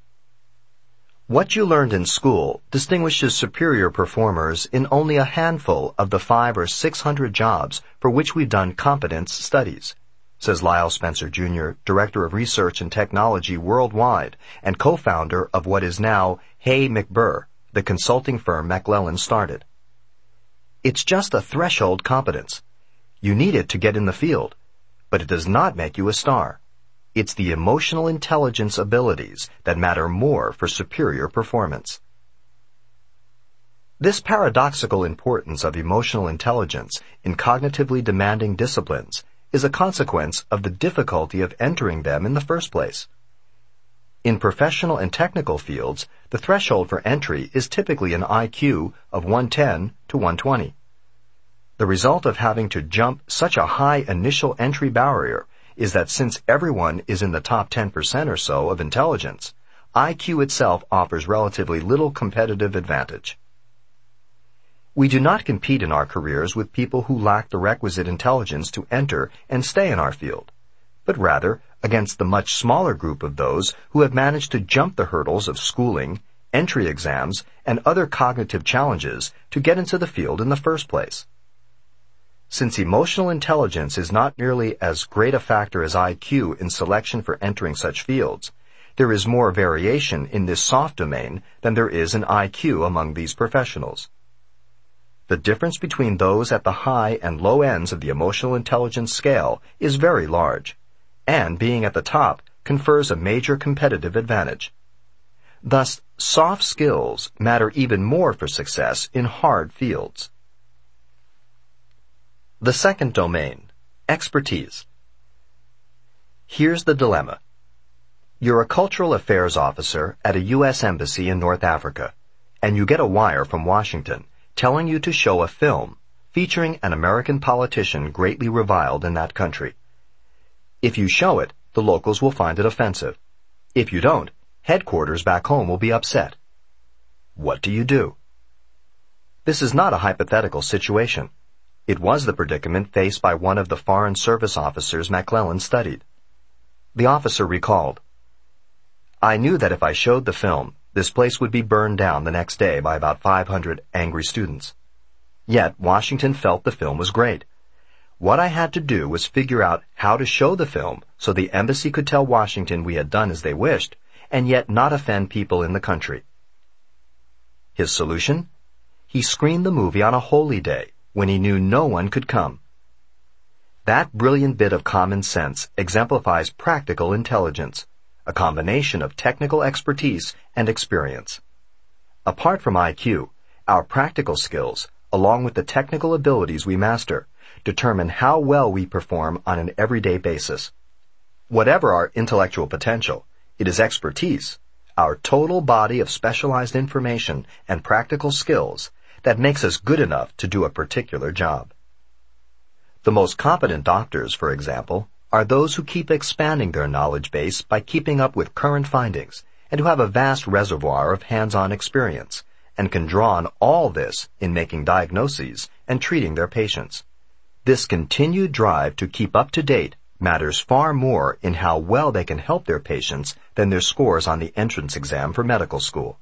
What you learned in school distinguishes superior performers in only a handful of the 500 or 600 jobs for which we've done competence studies, says Lyle Spencer Jr., Director of Research and Technology worldwide and co-founder of what is now Hay McBurr, the consulting firm McClellan started. It's just a threshold competence. You need it to get in the field, but it does not make you a star. It's the emotional intelligence abilities that matter more for superior performance. This paradoxical importance of emotional intelligence in cognitively demanding disciplines is a consequence of the difficulty of entering them in the first place. In professional and technical fields, the threshold for entry is typically an IQ of 110 to 120. The result of having to jump such a high initial entry barrier is that since everyone is in the top 10% or so of intelligence, IQ itself offers relatively little competitive advantage. We do not compete in our careers with people who lack the requisite intelligence to enter and stay in our field, but rather against the much smaller group of those who have managed to jump the hurdles of schooling, entry exams, and other cognitive challenges to get into the field in the first place. Since emotional intelligence is not nearly as great a factor as IQ in selection for entering such fields, there is more variation in this soft domain than there is in IQ among these professionals. The difference between those at the high and low ends of the emotional intelligence scale is very large, and being at the top confers a major competitive advantage. Thus, soft skills matter even more for success in hard fields. The second domain, expertise. Here's the dilemma. You're a cultural affairs officer at a U.S. embassy in North Africa, and you get a wire from Washington telling you to show a film featuring an American politician greatly reviled in that country. If you show it, the locals will find it offensive. If you don't, headquarters back home will be upset. What do you do? This is not a hypothetical situation. It was the predicament faced by one of the Foreign Service officers McClellan studied. The officer recalled, "I knew that if I showed the film, this place would be burned down the next day by about 500 angry students. Yet Washington felt the film was great. What I had to do was figure out how to show the film so the embassy could tell Washington we had done as they wished, and yet not offend people in the country." His solution? He screened the movie on a holy day, when he knew no one could come. That brilliant bit of common sense exemplifies practical intelligence, a combination of technical expertise and experience. Apart from IQ, our practical skills, along with the technical abilities we master, determine how well we perform on an everyday basis. Whatever our intellectual potential, it is expertise, our total body of specialized information and practical skills, that makes us good enough to do a particular job. The most competent doctors, for example, are those who keep expanding their knowledge base by keeping up with current findings and who have a vast reservoir of hands-on experience and can draw on all this in making diagnoses and treating their patients. This continued drive to keep up to date matters far more in how well they can help their patients than their scores on the entrance exam for medical school.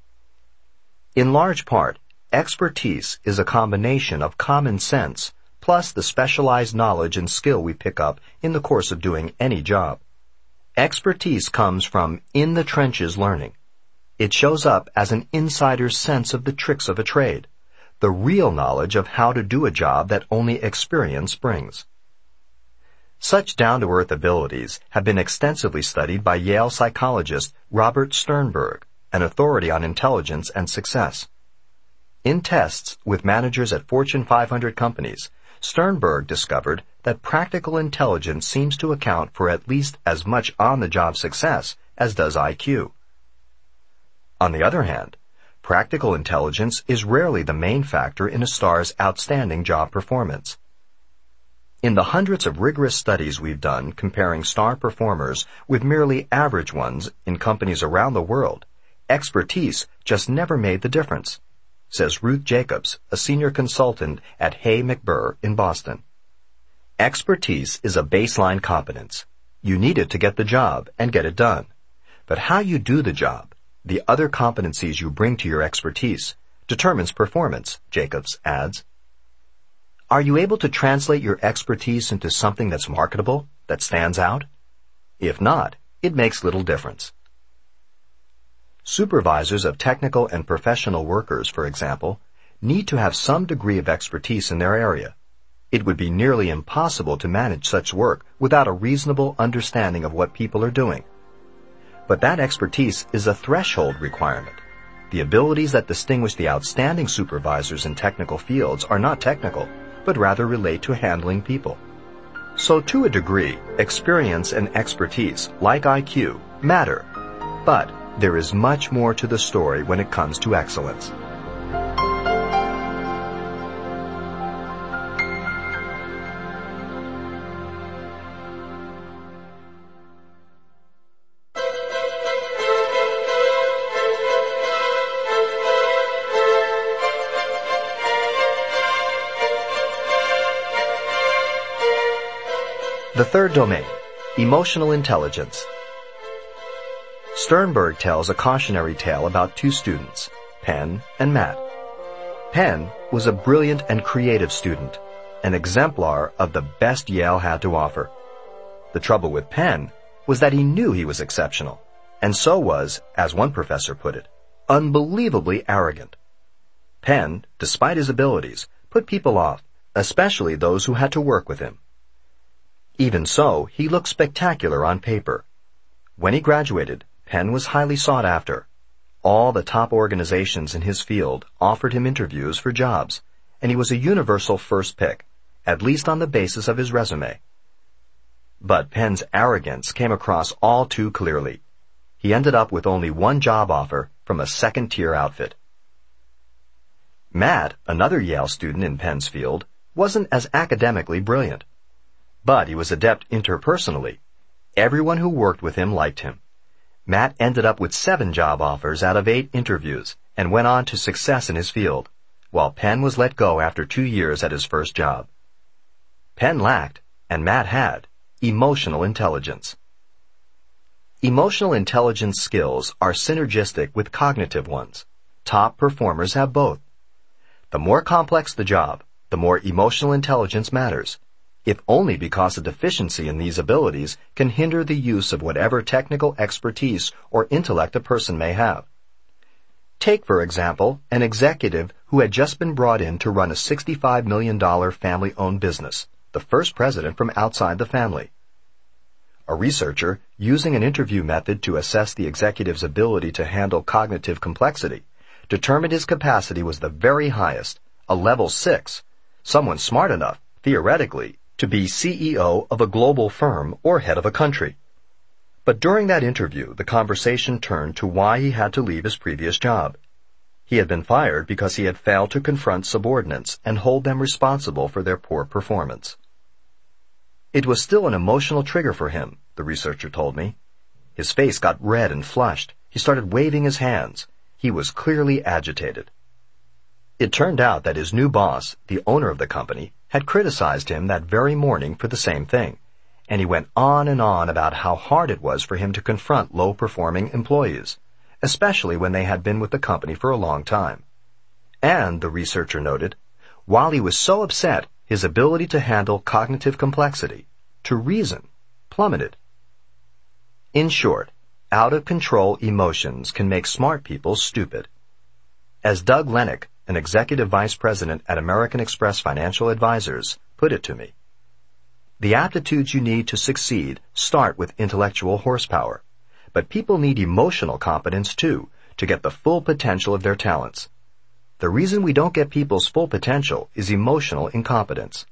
In large part, expertise is a combination of common sense plus the specialized knowledge and skill we pick up in the course of doing any job. Expertise comes from in-the-trenches learning. It shows up as an insider's sense of the tricks of a trade, the real knowledge of how to do a job that only experience brings. Such down-to-earth abilities have been extensively studied by Yale psychologist Robert Sternberg, an authority on intelligence and success. In tests with managers at Fortune 500 companies, Sternberg discovered that practical intelligence seems to account for at least as much on-the-job success as does IQ. On the other hand, practical intelligence is rarely the main factor in a star's outstanding job performance. In the hundreds of rigorous studies we've done comparing star performers with merely average ones in companies around the world, expertise just never made the difference, says Ruth Jacobs, a senior consultant at Hay McBurr in Boston. Expertise is a baseline competence. You need it to get the job and get it done. But how you do the job, the other competencies you bring to your expertise, determines performance, Jacobs adds. Are you able to translate your expertise into something that's marketable, that stands out? If not, it makes little difference. Supervisors of technical and professional workers, for example, need to have some degree of expertise in their area. It would be nearly impossible to manage such work without a reasonable understanding of what people are doing. But that expertise is a threshold requirement. The abilities that distinguish the outstanding supervisors in technical fields are not technical, but rather relate to handling people. So to a degree, experience and expertise, like IQ, matter. But there is much more to the story when it comes to excellence. The third domain, emotional intelligence. Sternberg tells a cautionary tale about two students, Penn and Matt. Penn was a brilliant and creative student, an exemplar of the best Yale had to offer. The trouble with Penn was that he knew he was exceptional, and so was, as one professor put it, unbelievably arrogant. Penn, despite his abilities, put people off, especially those who had to work with him. Even so, he looked spectacular on paper. When he graduated, Penn was highly sought after. All the top organizations in his field offered him interviews for jobs, and he was a universal first pick, at least on the basis of his resume. But Penn's arrogance came across all too clearly. He ended up with only one job offer from a second-tier outfit. Matt, another Yale student in Penn's field, wasn't as academically brilliant. But he was adept interpersonally. Everyone who worked with him liked him. Matt ended up with 7 job offers out of 8 interviews and went on to success in his field, while Penn was let go after 2 years at his first job. Penn lacked, and Matt had, emotional intelligence. Emotional intelligence skills are synergistic with cognitive ones. Top performers have both. The more complex the job, the more emotional intelligence matters, if only because a deficiency in these abilities can hinder the use of whatever technical expertise or intellect a person may have. Take, for example, an executive who had just been brought in to run a $65 million family-owned business, the first president from outside the family. A researcher, using an interview method to assess the executive's ability to handle cognitive complexity, determined his capacity was the very highest, a level 6, someone smart enough, theoretically, to be CEO of a global firm or head of a country. But during that interview, the conversation turned to why he had to leave his previous job. He had been fired because he had failed to confront subordinates and hold them responsible for their poor performance. It was still an emotional trigger for him, the researcher told me. His face got red and flushed. He started waving his hands. He was clearly agitated. It turned out that his new boss, the owner of the company, had criticized him that very morning for the same thing, and he went on and on about how hard it was for him to confront low-performing employees, especially when they had been with the company for a long time. And, the researcher noted, while he was so upset, his ability to handle cognitive complexity, to reason, plummeted. In short, out-of-control emotions can make smart people stupid. As Doug Lennox, an executive vice president at American Express Financial Advisors, put it to me, the aptitudes you need to succeed start with intellectual horsepower, but people need emotional competence too to get the full potential of their talents. The reason we don't get people's full potential is emotional incompetence.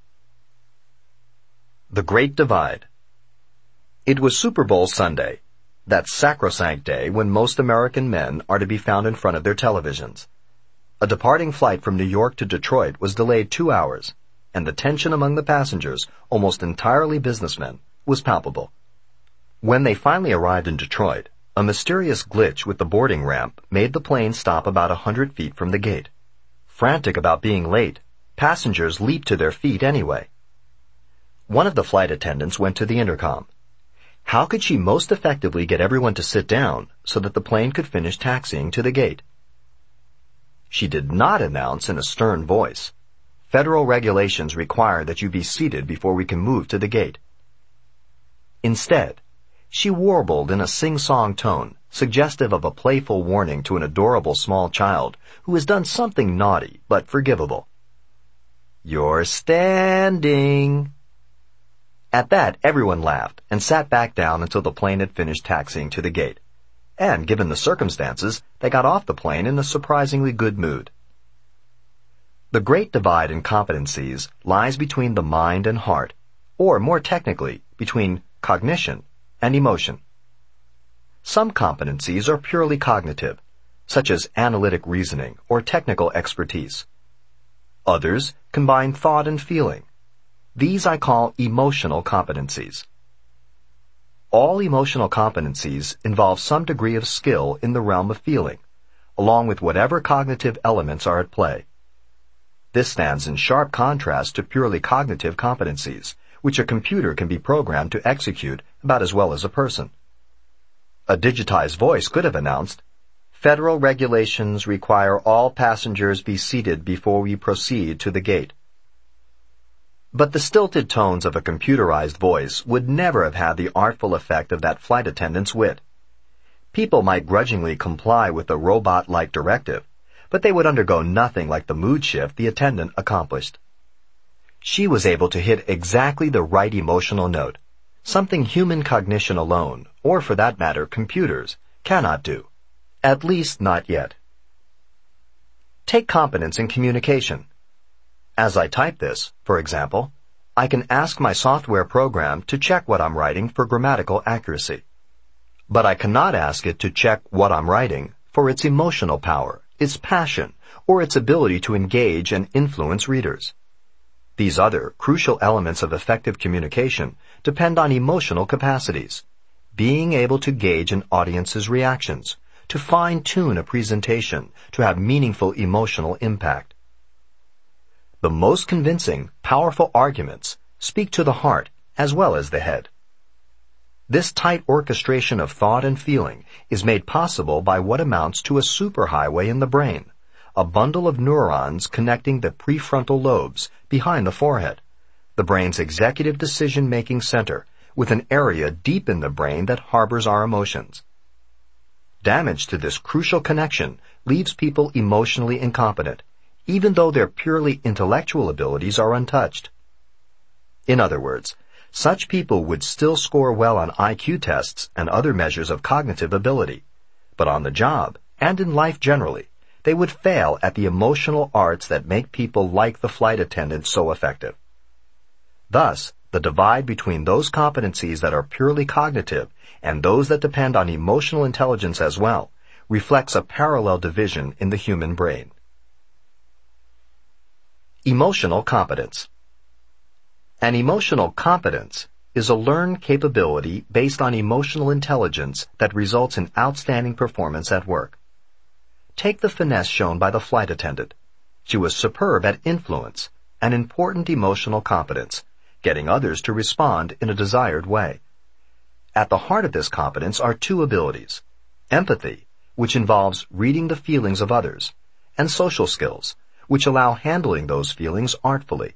The Great Divide. It was Super Bowl Sunday, that sacrosanct day when most American men are to be found in front of their televisions. A departing flight from New York to Detroit was delayed 2 hours, and the tension among the passengers, almost entirely businessmen, was palpable. When they finally arrived in Detroit, a mysterious glitch with the boarding ramp made the plane stop about 100 feet from the gate. Frantic about being late, passengers leaped to their feet anyway. One of the flight attendants went to the intercom. How could she most effectively get everyone to sit down so that the plane could finish taxiing to the gate? She did not announce in a stern voice, "Federal regulations require that you be seated before we can move to the gate." Instead, she warbled in a sing-song tone, suggestive of a playful warning to an adorable small child who has done something naughty but forgivable. "You're standing." At that, everyone laughed and sat back down until the plane had finished taxiing to the gate. And, given the circumstances, they got off the plane in a surprisingly good mood. The great divide in competencies lies between the mind and heart, or more technically, between cognition and emotion. Some competencies are purely cognitive, such as analytic reasoning or technical expertise. Others combine thought and feeling. These I call emotional competencies. All emotional competencies involve some degree of skill in the realm of feeling, along with whatever cognitive elements are at play. This stands in sharp contrast to purely cognitive competencies, which a computer can be programmed to execute about as well as a person. A digitized voice could have announced, "Federal regulations require all passengers be seated before we proceed to the gate." But the stilted tones of a computerized voice would never have had the artful effect of that flight attendant's wit. People might grudgingly comply with the robot-like directive, but they would undergo nothing like the mood shift the attendant accomplished. She was able to hit exactly the right emotional note, something human cognition alone, or for that matter computers, cannot do. At least not yet. Take competence in communication. As I type this, for example, I can ask my software program to check what I'm writing for grammatical accuracy. But I cannot ask it to check what I'm writing for its emotional power, its passion, or its ability to engage and influence readers. These other crucial elements of effective communication depend on emotional capacities, being able to gauge an audience's reactions, to fine-tune a presentation, to have meaningful emotional impact. The most convincing, powerful arguments speak to the heart as well as the head. This tight orchestration of thought and feeling is made possible by what amounts to a superhighway in the brain, a bundle of neurons connecting the prefrontal lobes behind the forehead, the brain's executive decision-making center, with an area deep in the brain that harbors our emotions. Damage to this crucial connection leaves people emotionally incompetent, even though their purely intellectual abilities are untouched. In other words, such people would still score well on IQ tests and other measures of cognitive ability, but on the job, and in life generally, they would fail at the emotional arts that make people like the flight attendant so effective. Thus, the divide between those competencies that are purely cognitive and those that depend on emotional intelligence as well reflects a parallel division in the human brain. Emotional competence. An emotional competence is a learned capability based on emotional intelligence that results in outstanding performance at work. Take the finesse shown by the flight attendant. She was superb at influence, an important emotional competence, getting others to respond in a desired way. At the heart of this competence are two abilities: empathy, which involves reading the feelings of others, and social skills, which allow handling those feelings artfully.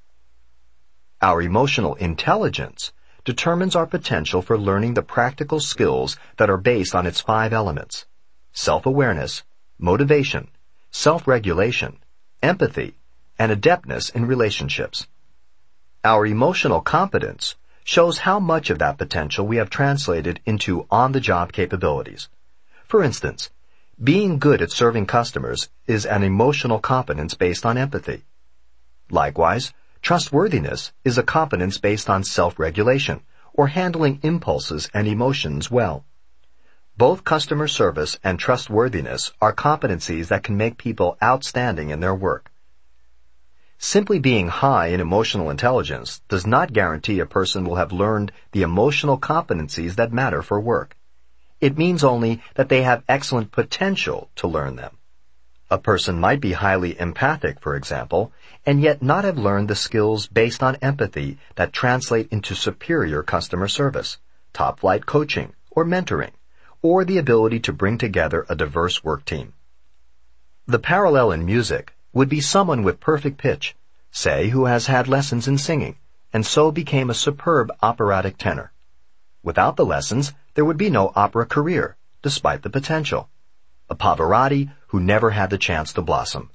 Our emotional intelligence determines our potential for learning the practical skills that are based on its 5 elements: self-awareness, motivation, self-regulation, empathy, and adeptness in relationships. Our emotional competence shows how much of that potential we have translated into on-the-job capabilities. For instance, being good at serving customers is an emotional competence based on empathy. Likewise, trustworthiness is a competence based on self-regulation, or handling impulses and emotions well. Both customer service and trustworthiness are competencies that can make people outstanding in their work. Simply being high in emotional intelligence does not guarantee a person will have learned the emotional competencies that matter for work. It means only that they have excellent potential to learn them. A person might be highly empathic, for example, and yet not have learned the skills based on empathy that translate into superior customer service, top-flight coaching, or mentoring, or the ability to bring together a diverse work team. The parallel in music would be someone with perfect pitch, say who has had lessons in singing, and so became a superb operatic tenor. Without the lessons, there would be no opera career, despite the potential. A Pavarotti who never had the chance to blossom.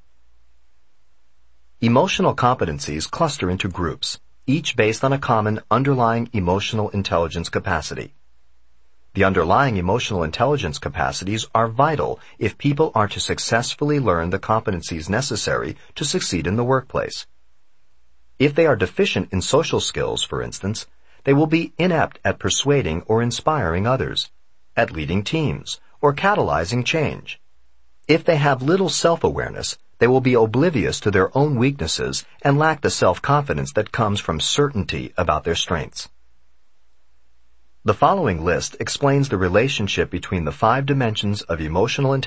Emotional competencies cluster into groups, each based on a common underlying emotional intelligence capacity. The underlying emotional intelligence capacities are vital if people are to successfully learn the competencies necessary to succeed in the workplace. If they are deficient in social skills, for instance, they will be inept at persuading or inspiring others. at leading teams, or catalyzing change. If they have little self-awareness, they will be oblivious to their own weaknesses and lack the self-confidence that comes from certainty about their strengths. The following list explains the relationship between the 5 dimensions of emotional intelligence